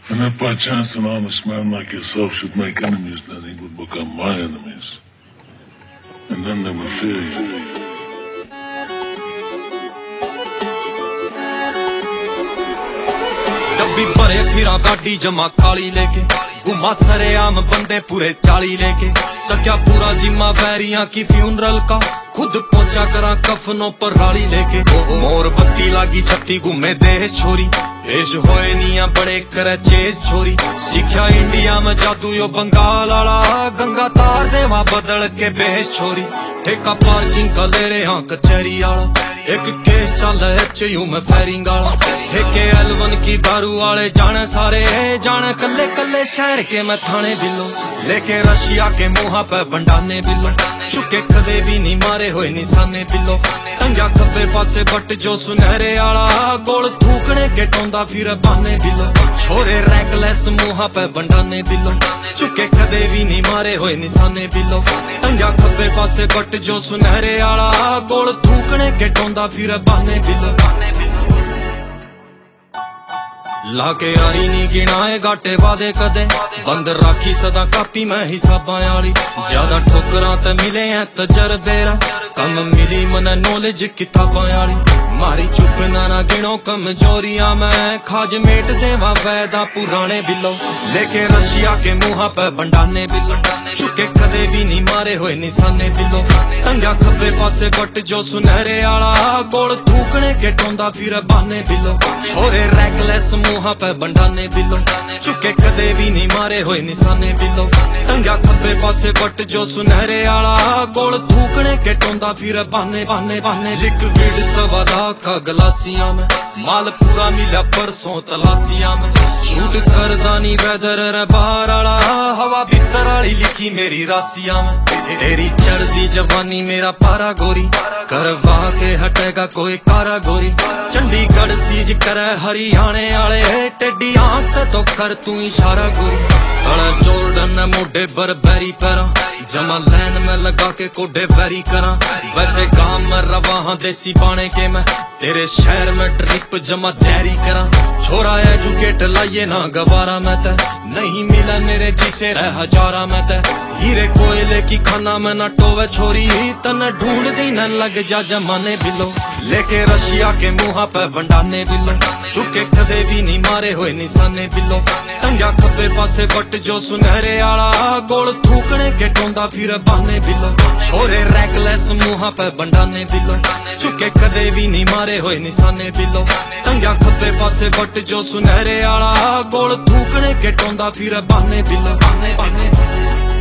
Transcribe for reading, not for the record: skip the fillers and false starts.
And if by chance an honest man like yourself should make enemies, then he would become my enemies. And then they would fear you. डब्बी भरे फिरा गाड़ी जमा काली लेके घुमा सरे आम बंदे पूरे 40 लेके सख्या पूरा जिम्मा वैरियां की फ्यूनरल का खुद पहुंचा करा कफनों पर राली लेके मोर बत्ती लागी छत्ती घूमे देश छोरी पेश होए निया बड़े करे चेस छोरी सीखा इंडिया में जादू यो बंगाल आला गंगा तार देवा बदल के बेस छोरी ठेका पार्किंग का ले रहे हाँ कचहरी आला एक केस चल HU में फायरिंग आला ठेके L1 की दारू वाले जाने सारे जाने कल्ले कल्ले शहर के मैं थाने बिलो लेके रशिया के मुहा पे बंडाने बिलो चुके कदे भी नहीं मारे हुए निशाने बिलो टंगा खब्बे पासे बट जो सुनहरे आला गोल थूकने के टोंदा फिर बाने बिलो छोरे रैकलेस मुहा पे बंडाने बिलो चुके कदे भी नहीं मारे हुए निशाने बिलो टंगा खब्बे पासे बट जो सुनहरे आला गोल थूकने के टोंदा फिर बाने बिलो लाके आई नी गिनाए घाटे वादे कदे बंद राखी सदा कापी मैं हिसाबां आली ज्यादा ठोकरां ते मिले हैं तजर्बे कम मिली मन नॉलेज किताबां आली मारी चुप ना गिनो कमजोरियां मैं खाज मेट देवा वैदा पुराने बिलो लेके रशिया के मुहा पे बंडाने बिलो चुके कदे भी नहीं मारे हुए निशाने बिलो टंगा खब्बे पासे बट जो सुनहरे आला गोल थूकने के टोंदा फिर बाने बिलो छोरे रैकलेस मुहा पे बंडाने बिलो चुके कदे भी नहीं मारे हुए निशाने बिलो टंगा खब्बे पासे बट जो सुनहरे आला गोल थूकने के टोंदा फिर बाने बाने बाने लिक्विड सवादा का गलासियां में माल पूरा मिला परसों तलासियां में शूट करदा नी वेदर बाहर आला हवा भीतर आली लिखी मेरी रासियां में तेरी चढ़दी जवानी मेरा पारा गोरी करवा के हटेगा कोई कारा गोरी चंडीगढ़ सीज करे हरियाणे आले टेडी आंख तो कर तू इशारा गोरी कड़ा जोर्डन मोढे बरबेरी पैरा जमा लैन में लगा के कोडे वेरी करा वैसे गांव में रवा हाँ देसी बाणे के मैं तेरे शहर में ट्रिप जमा जैरी करा छोरा एजुकेट लाइए ना गवारा मैं ते नहीं मिला मेरे जिसे रह हजारा मैं ते हीरे कोयले की खाना में न टोवे छोरी तन ढूंढ दी न लग जा जमाने बिलो लेके रशिया के मुहा पे बंडाने बिलो चुके कदे भी नहीं मारे हुए निशाने बिलो टंगा खब्बे पासे बट जो सुनहरे आला गोल थूकने के टोंदा फिर बाने बिलो छोरे रैकलेस मुहा पे बंडाने बिलो चुके कदे भी नहीं मारे हुए निशाने बिलो टंगा खब्बे पासे बट जो सुनहरे आला गोल थूकने के टोंदा फिर बाने बिलो बाने बाने